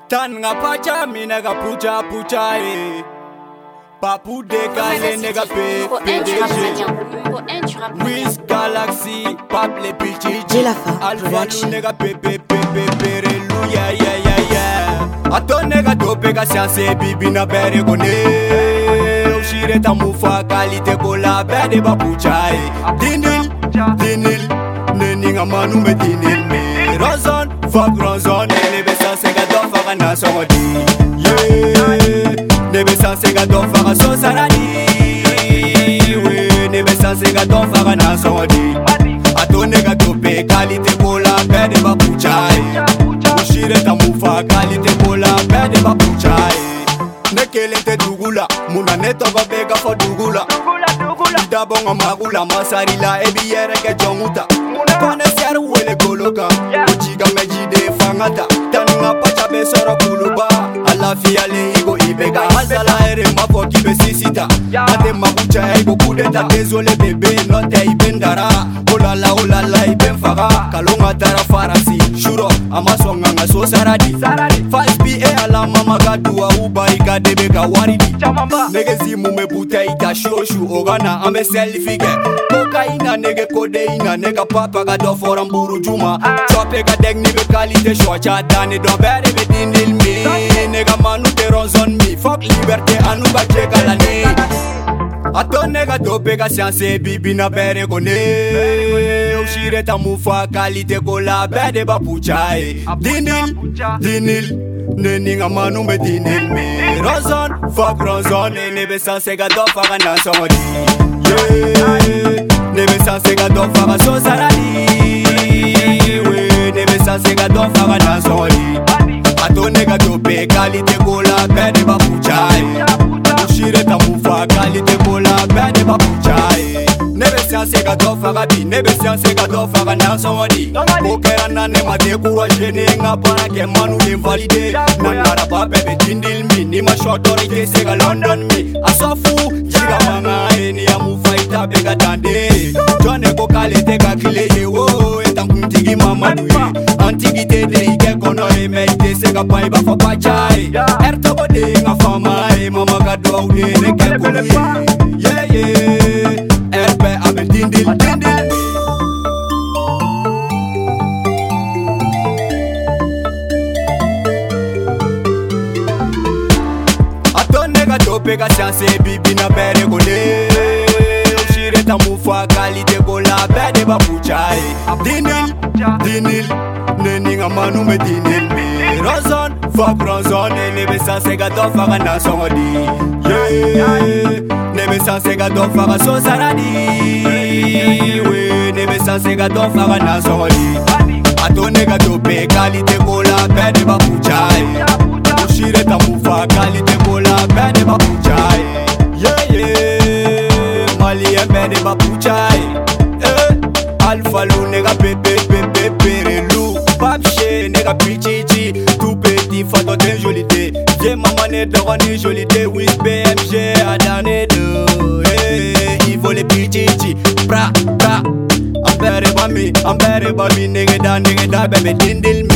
Tan nga pacha mi nega pucha pucha Papu décalé nega PDG Wiz Galaxy Pap les pichichi Alpha lu nega Perelu yeah Ato nega dope ga sianse bibi na bere kone Ushire tamufa kalite kola bede ba pucha Dinil Neninga manu me dinil me Rozon fuck rozon Nebe sa sega do faka na songodi Nebe sa sega do faka so saradi Nebe sa sega do faka na songodi Ato nega tope kalite kola bede ba pucha Ushire tamufa kalite kola bede ba pucha Nekele te dugula Muna neto go bega for dugula Dabonga magula masarila ebi yere ke jonguta Pane ser wele koloka Uchiga mejide fangata Tanunga pacha besoro kuluba Alafia le igo ibega Azala ere mapo kibe sisita Ate mabucha ego kudeta Désolé bébé note ibendara Olala iben faga Kalonga tara farasi Shuro amasonga nga so saradi Faspi e ala mama gadua uba ika debeka waridi Negezi mume buta ita shoshu Ogana ame selfie ke Kokaina nege kodeina Nega papa ga do foran buru juma Chope ga deg ni be kalite shocha Dane do bere be dinil mi Nega manu te ronzon mi Fuck liberté anu ba cheka la ni Ato nega dope ga sianse bibi na bere kone Ushire tamufa kalite kola bede ba pucha Dinil Neninga manu me dinil me Rozon fuck rozon Nebe sa sega do faka na songodi Nebe sa sega do faka so saradi Nebe sa sega do faka na songodi Ato nega dope kalite kola bede ba pucha Ushire tamufa kalite kola bede ba pucha Nebe sega do faka bi Nebe sega do faka na songodi Kokera na ne ma découragé Nga para ke manu invalidé Nangara ba bebe dindil mi Ni ma shotori ke sega London mi Asofu jiga manga ni ya mufaita bega dande Jone ko kalite ka kile ye wo Etam kuntigi mamadu Antigite de ike kono meite sega pai ba fa pachai Erto ko de nga fama mama ga do de ne ke kuli yeah RP abel dindil Tope ga sianse bibi na bere kone Ushire tamufa kalite kola bede ba pucha Dinil Neninga manu me dinil me Rozon fuck rozon Nebe sa sega do faka na songodi Nebe sa sega do faka so saradi Nebe sa sega do faka na songodi Ato nega tope kalite kola bede ba pucha Ushire tamufa kalite kola bede ba pucha Malien bede ba pucha Alpha lu nega perelu Papche nega pichichi Tout petit fato ten jolité Viens maman ne dorani jolité Wiz BMG adane do Il faut les pichichi Pra Ambere ba mi nega da bebe dindil